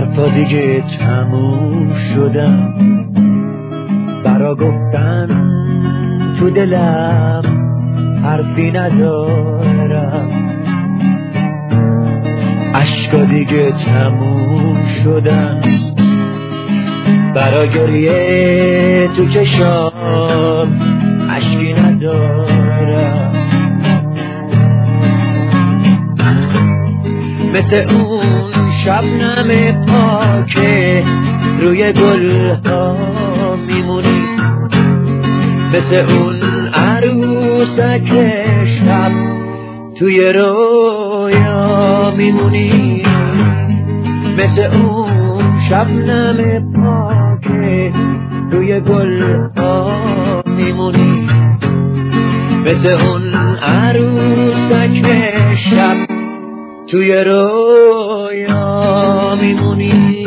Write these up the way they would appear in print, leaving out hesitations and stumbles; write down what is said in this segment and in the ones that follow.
حرفا دیگه تموم شدم، برا گفتن تو دلم حرفی ندارم. اشکا دیگه تموم شدن، برا گریه تو چشام اشکی ندارم. مثل اون شبنم پاکه روی گلها میمونی، مثل اون عروسک شب توی رویا میمونی، مثل اون شبنم پاکه روی گلها میمونی، مثل اون عروسک شب توی رویا میمونی.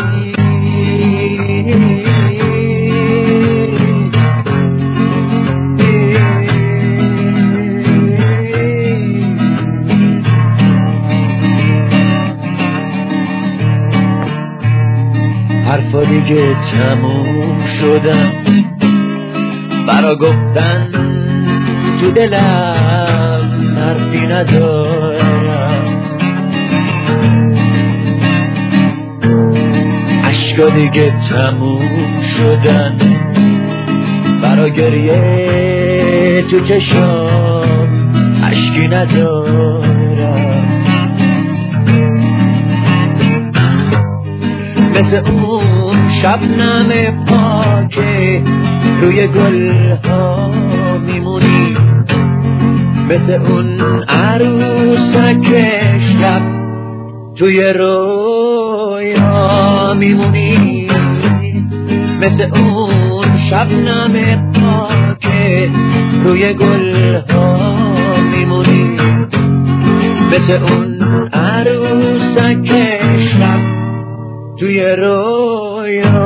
حرفا دیگه تموم شدن، برا گفتن تو دلم حرفی ندارم. اشکا دیگه تموم شدن، برا گریه تو چشام اشکی ندارم. مثل اون شبنم پاکه روی گلها میمونی، مثل اون عروسک شب توی رویا میمونی، مثل اون شبنم پاکه روی گلها میمونی، مثل اون عروسک شب توی رویا